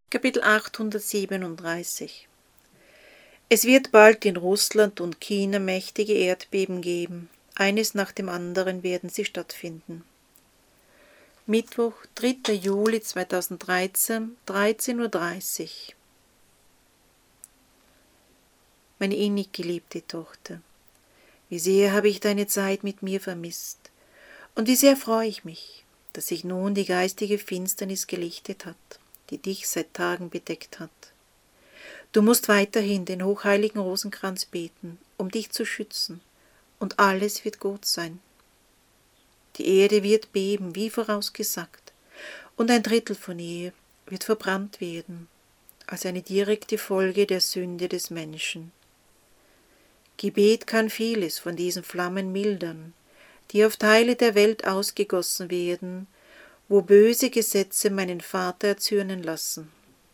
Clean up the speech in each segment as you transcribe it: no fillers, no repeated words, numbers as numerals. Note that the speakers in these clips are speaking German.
Kapitel 837. Es wird bald in Russland und China mächtige Erdbeben geben. Eines nach dem anderen werden sie stattfinden. Mittwoch, 3. Juli 2013, 13:30 Uhr. Meine innig geliebte Tochter, wie sehr habe ich deine Zeit mit mir vermisst, und wie sehr freue ich mich, dass sich nun die geistige Finsternis gelichtet hat, die dich seit Tagen bedeckt hat. Du musst weiterhin den hochheiligen Rosenkranz beten, um dich zu schützen, und alles wird gut sein. Die Erde wird beben, wie vorausgesagt, und 1/3 von ihr wird verbrannt werden, als eine direkte Folge der Sünde des Menschen. Gebet kann vieles von diesen Flammen mildern, die auf Teile der Welt ausgegossen werden, wo böse Gesetze meinen Vater erzürnen lassen.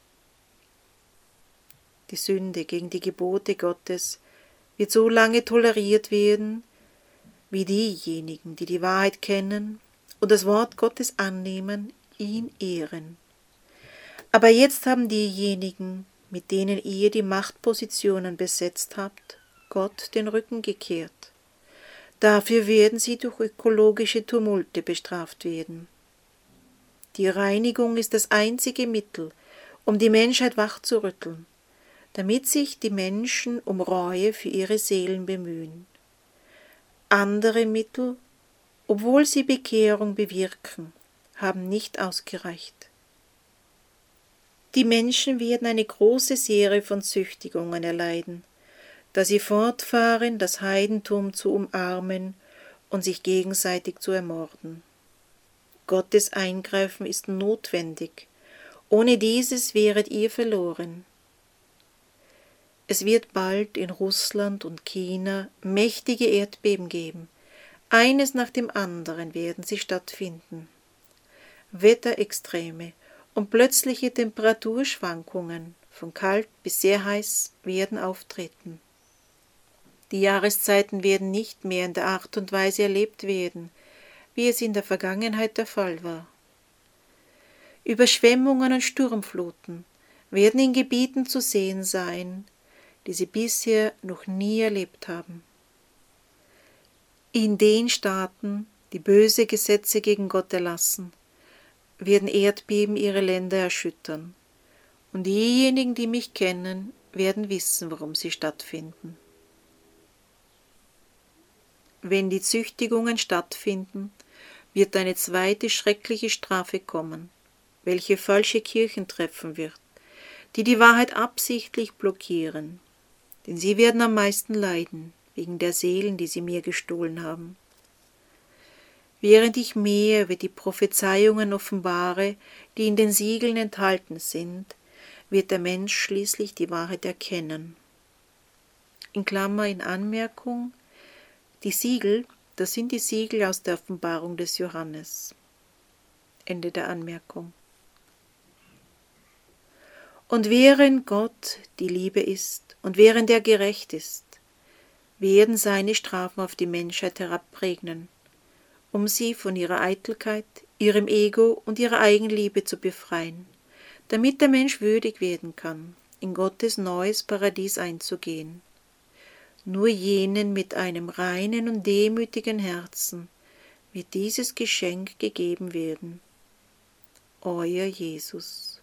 Die Sünde gegen die Gebote Gottes wird so lange toleriert werden, wie diejenigen, die die Wahrheit kennen und das Wort Gottes annehmen, ihn ehren. Aber jetzt haben diejenigen, mit denen ihr die Machtpositionen besetzt habt, Gott den Rücken gekehrt. Dafür werden sie durch ökologische Tumulte bestraft werden. Die Reinigung ist das einzige Mittel, um die Menschheit wachzurütteln, damit sich die Menschen um Reue für ihre Seelen bemühen. Andere Mittel, obwohl sie Bekehrung bewirken, haben nicht ausgereicht. Die Menschen werden eine große Serie von Züchtigungen erleiden, da sie fortfahren, das Heidentum zu umarmen und sich gegenseitig zu ermorden. Gottes Eingreifen ist notwendig. Ohne dieses wäret ihr verloren. Es wird bald in Russland und China mächtige Erdbeben geben. Eines nach dem anderen werden sie stattfinden. Wetterextreme und plötzliche Temperaturschwankungen, von kalt bis sehr heiß, werden auftreten. Die Jahreszeiten werden nicht mehr in der Art und Weise erlebt werden, wie es in der Vergangenheit der Fall war. Überschwemmungen und Sturmfluten werden in Gebieten zu sehen sein, die sie bisher noch nie erlebt haben. In den Staaten, die böse Gesetze gegen Gott erlassen, werden Erdbeben ihre Länder erschüttern, und diejenigen, die mich kennen, werden wissen, warum sie stattfinden. Wenn die Züchtigungen stattfinden, wird eine zweite schreckliche Strafe kommen, welche falsche Kirchen treffen wird, die die Wahrheit absichtlich blockieren, denn sie werden am meisten leiden, wegen der Seelen, die sie mir gestohlen haben. Während ich mehr über die Prophezeiungen offenbare, die in den Siegeln enthalten sind, wird der Mensch schließlich die Wahrheit erkennen. In Klammer in Anmerkung, die Siegel, das sind die Siegel aus der Offenbarung des Johannes. Ende der Anmerkung. Und während Gott die Liebe ist und während er gerecht ist, werden seine Strafen auf die Menschheit herabregnen, um sie von ihrer Eitelkeit, ihrem Ego und ihrer Eigenliebe zu befreien, damit der Mensch würdig werden kann, in Gottes neues Paradies einzugehen. Nur jenen mit einem reinen und demütigen Herzen wird dieses Geschenk gegeben werden. Euer Jesus.